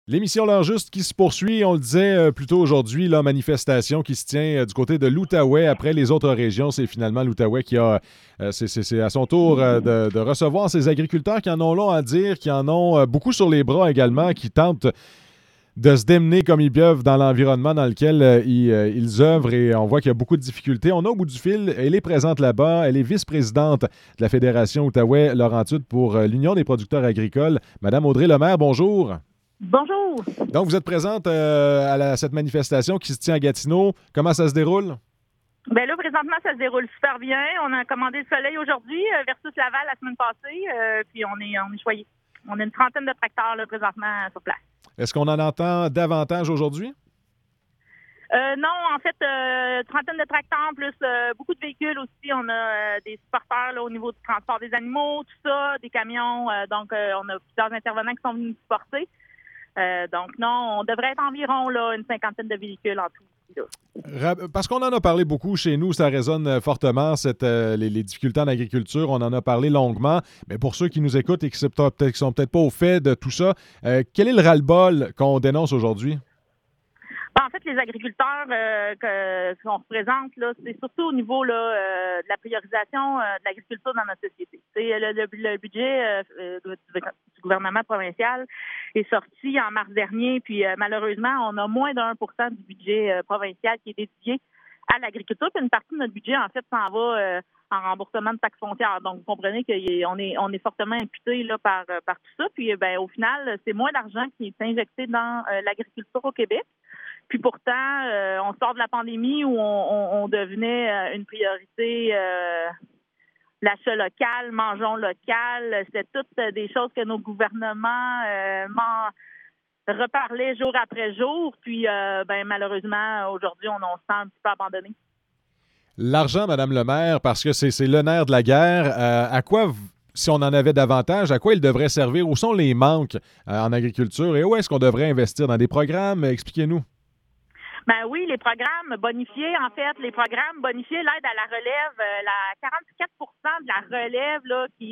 L'émission L'heure juste qui se poursuit, on le disait plus tôt aujourd'hui, la manifestation qui se tient du côté de l'Outaouais. Après les autres régions, c'est finalement l'Outaouais qui a, c'est à son tour de recevoir ces agriculteurs qui en ont long à dire, qui en ont beaucoup sur les bras également, qui tentent de se démener comme ils peuvent dans l'environnement dans lequel ils œuvrent, et on voit qu'il y a beaucoup de difficultés. On a au bout du fil, elle est présente là-bas, elle est vice-présidente de la Fédération Outaouais-Laurentide pour l'Union des producteurs agricoles. Madame Audrey Lemaire, bonjour. Bonjour. Donc, vous êtes présente à cette manifestation qui se tient à Gatineau. Comment ça se déroule? Bien là, présentement, ça se déroule super bien. On a commandé le soleil aujourd'hui versus Laval la semaine passée. Puis on est choyés. On a une trentaine de tracteurs là, présentement sur place. Est-ce qu'on en entend davantage aujourd'hui? Non, en fait, trentaine de tracteurs, plus beaucoup de véhicules aussi. On a des supporters là, au niveau du transport des animaux, tout ça, des camions. Donc, on a plusieurs intervenants qui sont venus nous supporter. Donc, non, on devrait être environ là, une cinquantaine de véhicules en tout. Parce qu'on en a parlé beaucoup chez nous, ça résonne fortement, les difficultés en agriculture. On en a parlé longuement. Mais pour ceux qui nous écoutent et qui sont peut-être pas au fait de tout ça, quel est le ras-le-bol qu'on dénonce aujourd'hui? En fait, les agriculteurs qu'on représente, là, c'est surtout au niveau là, de la priorisation de l'agriculture dans notre société. Le budget du gouvernement provincial est sorti en mars dernier, puis malheureusement, on a moins de 1% du budget provincial qui est dédié à l'agriculture, puis une partie de notre budget, en fait, s'en va en remboursement de taxes foncières. Donc, vous comprenez qu'on est fortement imputé là, par tout ça. Puis, au final, c'est moins d'argent qui est injecté dans l'agriculture au Québec. Puis pourtant, on sort de la pandémie où on devenait une priorité, l'achat local, mangeons local. C'était toutes des choses que nos gouvernements reparlaient jour après jour. Puis, malheureusement, aujourd'hui, on se sent un petit peu abandonné. L'argent, Madame le maire, parce que c'est le nerf de la guerre, à quoi, si on en avait davantage, à quoi il devrait servir? Où sont les manques en agriculture et où est-ce qu'on devrait investir? Dans des programmes? Expliquez-nous. Ben oui, les programmes bonifiés, en fait, l'aide à la relève, la 44% de la relève là, qui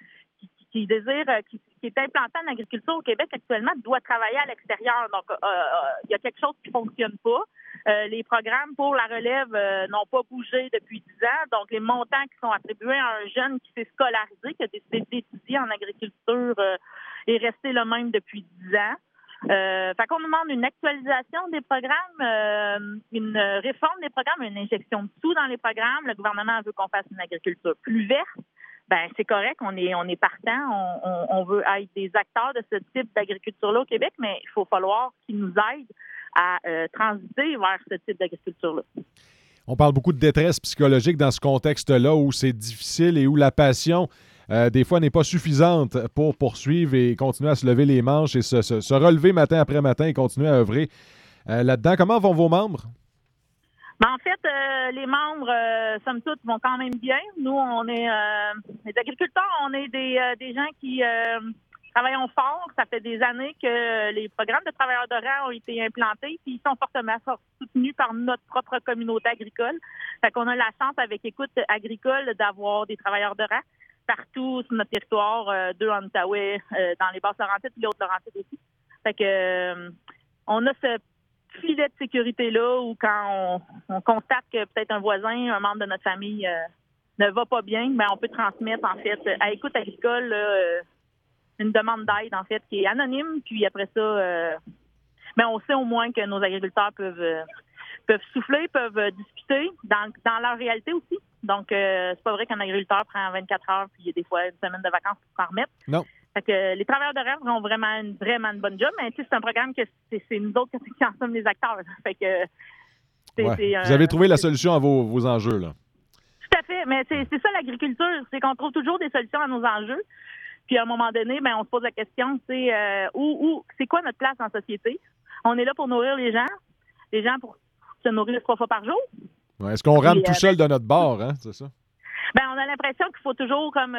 est implantée en agriculture au Québec actuellement doit travailler à l'extérieur. Donc, il y a quelque chose qui ne fonctionne pas. Les programmes pour la relève n'ont pas bougé depuis 10 ans. Donc, les montants qui sont attribués à un jeune qui s'est scolarisé, qui a décidé d'étudier en agriculture, est resté le même depuis 10 ans. Fait qu'on nous demande une actualisation des programmes, une réforme des programmes, une injection de sous dans les programmes. Le gouvernement veut qu'on fasse une agriculture plus verte. Ben c'est correct, on est partant. On veut être des acteurs de ce type d'agriculture-là au Québec, mais il faut falloir qu'ils nous aident à transiter vers ce type d'agriculture-là. On parle beaucoup de détresse psychologique dans ce contexte-là où c'est difficile et où la passion des fois, n'est pas suffisante pour poursuivre et continuer à se lever les manches et se relever matin après matin et continuer à œuvrer là-dedans. Comment vont vos membres? Ben, en fait, les membres, somme toute, vont quand même bien. Nous, on est les agriculteurs, on est des gens qui travaillons fort. Ça fait des années que les programmes de travailleurs de rang ont été implantés, puis ils sont fortement soutenus par notre propre communauté agricole. Fait qu'on a la chance, avec Écoute agricole, d'avoir des travailleurs de rang partout sur notre territoire, 2 en Outaouais, dans les Basses-Laurentides et les Hautes-Laurentides aussi. Fait que on a ce filet de sécurité-là où quand on constate que peut-être un voisin, un membre de notre famille ne va pas bien, ben on peut transmettre en fait à Écoute agricole une demande d'aide en fait qui est anonyme. Puis après ça, on sait au moins que nos agriculteurs peuvent souffler, peuvent discuter dans leur réalité aussi. Donc, c'est pas vrai qu'un agriculteur prend 24 heures puis il y a des fois une semaine de vacances pour s'en remettre. Non. Fait que les travailleurs de rêve ont vraiment une bonne job, mais c'est un programme que c'est nous autres qui en sommes les acteurs. Fait que vous avez trouvé la solution à vos enjeux, là. Tout à fait, mais c'est ça l'agriculture, c'est qu'on trouve toujours des solutions à nos enjeux. Puis à un moment donné, on se pose la question, c'est c'est quoi notre place en société? On est là pour nourrir les gens pour se nourrir 3 fois par jour. Ouais, est-ce qu'on rame tout seul de notre bord, hein? C'est ça? On a l'impression qu'il faut toujours comme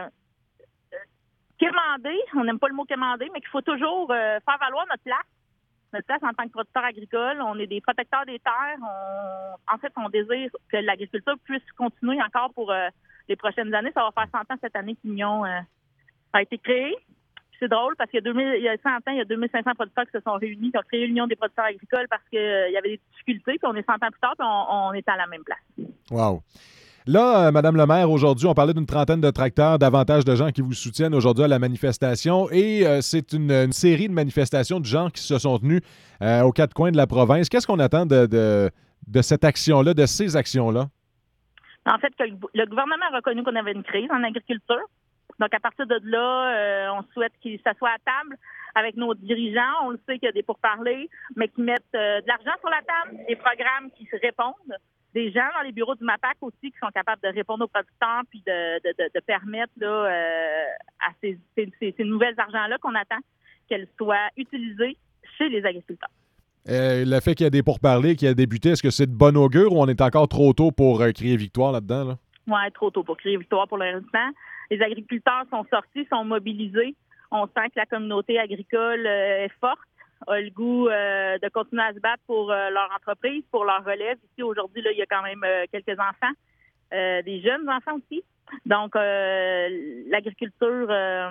quémander, on n'aime pas le mot quémander, mais qu'il faut toujours faire valoir notre place en tant que producteur agricole. On est des protecteurs des terres. En fait, on désire que l'agriculture puisse continuer encore pour les prochaines années. Ça va faire 100 ans cette année qu'Union a été créée. C'est drôle parce qu'il il y a 100 ans, il y a 2500 producteurs qui se sont réunis, qui ont créé l'Union des producteurs agricoles parce qu'il y avait des difficultés, puis on est 100 ans plus tard, puis on est à la même place. Wow. Là, Madame le maire, aujourd'hui, on parlait d'une trentaine de tracteurs, davantage de gens qui vous soutiennent aujourd'hui à la manifestation. Et c'est une série de manifestations de gens qui se sont tenus aux quatre coins de la province. Qu'est-ce qu'on attend de cette action-là, de ces actions-là? En fait, le gouvernement a reconnu qu'on avait une crise en agriculture. Donc, à partir de là, on souhaite qu'ils s'assoient à table avec nos dirigeants. On le sait qu'il y a des pourparlers, mais qui mettent de l'argent sur la table, des programmes qui se répondent, des gens dans les bureaux du MAPAC aussi qui sont capables de répondre aux producteurs puis de permettre là, à ces nouvelles argents-là qu'on attend qu'elles soient utilisées chez les agriculteurs. Le fait qu'il y a des pourparlers qui a débuté, est-ce que c'est de bon augure ou on est encore trop tôt pour crier victoire là-dedans? Là? Oui, trop tôt pour crier victoire pour l'instant. Les agriculteurs sont sortis, sont mobilisés. On sent que la communauté agricole est forte, a le goût de continuer à se battre pour leur entreprise, pour leur relève. Ici, aujourd'hui, là, il y a quand même quelques enfants, des jeunes enfants aussi. Donc, l'agriculture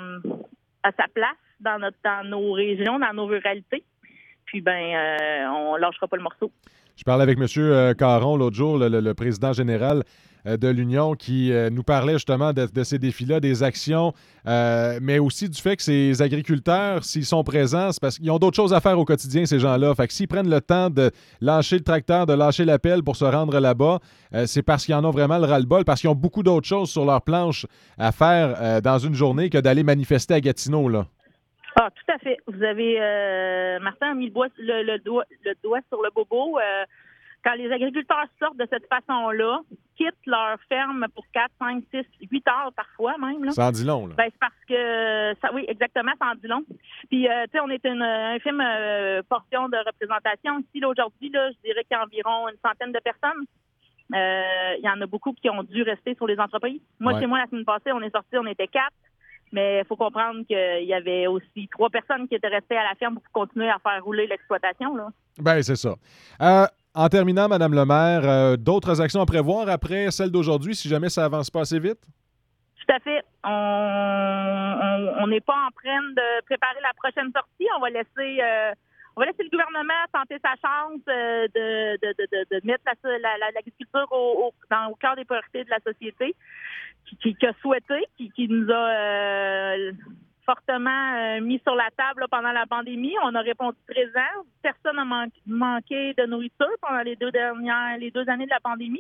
a sa place dans nos régions, dans nos ruralités. Puis, on lâchera pas le morceau. Je parlais avec M. Caron l'autre jour, le président général de l'Union, qui nous parlait justement de ces défis-là, des actions, mais aussi du fait que ces agriculteurs, s'ils sont présents, c'est parce qu'ils ont d'autres choses à faire au quotidien, ces gens-là. Fait que s'ils prennent le temps de lâcher le tracteur, de lâcher la pelle pour se rendre là-bas, c'est parce qu'ils en ont vraiment le ras-le-bol, parce qu'ils ont beaucoup d'autres choses sur leur planche à faire dans une journée que d'aller manifester à Gatineau, là. Ah, tout à fait. Vous avez, Martin a mis le doigt sur le bobo. Quand les agriculteurs sortent de cette façon-là, quittent leur ferme pour 4, 5, 6, 8 heures parfois même. Là, ça en dit long, là. c'est parce que, oui, exactement, ça en dit long. Puis, tu sais, on est une infime portion de représentation. Ici, là, aujourd'hui, là, je dirais qu'il y a environ une centaine de personnes. Il y en a beaucoup qui ont dû rester sur les entreprises. Moi, chez moi, la semaine passée, on est sortis, on était 4. Mais il faut comprendre qu'il y avait aussi 3 personnes qui étaient restées à la ferme pour continuer à faire rouler l'exploitation, là. Bien, c'est ça. En terminant, Madame le maire, d'autres actions à prévoir après celle d'aujourd'hui, si jamais ça avance pas assez vite? Tout à fait. On n'est pas en train de préparer la prochaine sortie. On va laisser le gouvernement tenter sa chance de mettre l'agriculture au cœur des priorités de la société, qui a souhaité, qui nous a fortement mis sur la table là, pendant la pandémie. On a répondu présent. Personne n'a manqué de nourriture pendant les 2 années de la pandémie.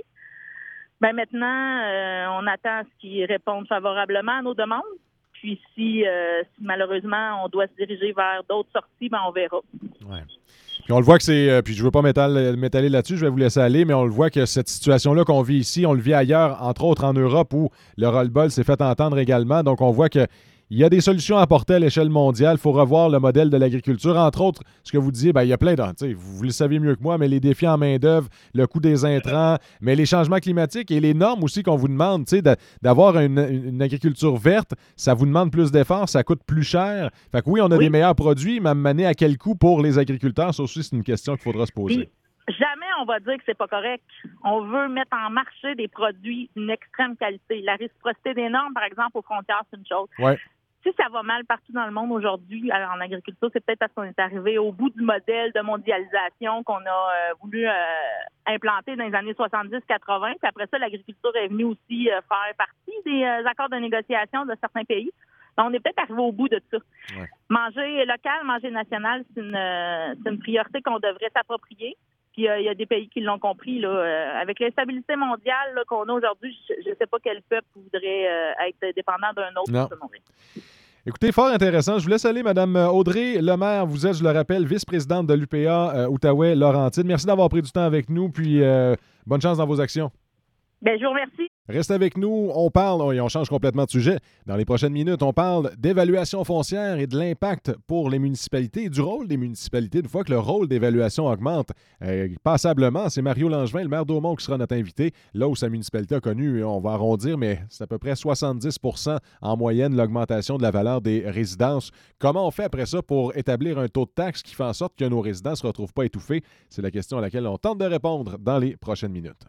Maintenant, on attend à ce qu'ils répondent favorablement à nos demandes. Puis si malheureusement on doit se diriger vers d'autres sorties, on verra. Ouais. Puis on le voit que c'est... puis je ne veux pas m'étaler là-dessus, je vais vous laisser aller, mais on le voit que cette situation-là qu'on vit ici, on le vit ailleurs, entre autres en Europe, où le ras-le-bol s'est fait entendre également. Donc on voit que il y a des solutions à apporter à l'échelle mondiale. Il faut revoir le modèle de l'agriculture. Entre autres, ce que vous disiez, il y a plein de... Vous le savez mieux que moi, mais les défis en main-d'œuvre, le coût des intrants, mais les changements climatiques et les normes aussi qu'on vous demande, d'avoir une agriculture verte, ça vous demande plus d'efforts, ça coûte plus cher. Fait que oui, on a des meilleurs produits, mais à mener à quel coût pour les agriculteurs? Ça aussi, c'est une question qu'il faudra se poser. Jamais on va dire que c'est pas correct. On veut mettre en marché des produits d'une extrême qualité. La réciprocité des normes, par exemple, aux frontières, c'est une chose. Ouais. Si ça va mal partout dans le monde aujourd'hui en agriculture, c'est peut-être parce qu'on est arrivé au bout du modèle de mondialisation qu'on a voulu implanter dans les années 70-80. Puis après ça, l'agriculture est venue aussi faire partie des accords de négociation de certains pays. Donc, on est peut-être arrivé au bout de ça. Ouais. Manger local, manger national, c'est une priorité qu'on devrait s'approprier. Puis il y a des pays qui l'ont compris. Là, avec l'instabilité mondiale là, qu'on a aujourd'hui, je ne sais pas quel peuple voudrait être dépendant d'un autre pour se nourrir. Écoutez, fort intéressant. Je vous laisse aller, Mme Audrey Lemaire. Vous êtes, je le rappelle, vice-présidente de l'UPA Outaouais-Laurentides. Merci d'avoir pris du temps avec nous, puis bonne chance dans vos actions. Bien, je vous remercie. Reste avec nous, on parle, et on change complètement de sujet. Dans les prochaines minutes, on parle d'évaluation foncière et de l'impact pour les municipalités et du rôle des municipalités. Une fois que le rôle d'évaluation augmente passablement, c'est Mario Langevin, le maire d'Aumont, qui sera notre invité. Là où sa municipalité a connu, on va arrondir, mais c'est à peu près 70% en moyenne l'augmentation de la valeur des résidences. Comment on fait après ça pour établir un taux de taxe qui fait en sorte que nos résidents ne se retrouvent pas étouffés? C'est la question à laquelle on tente de répondre dans les prochaines minutes.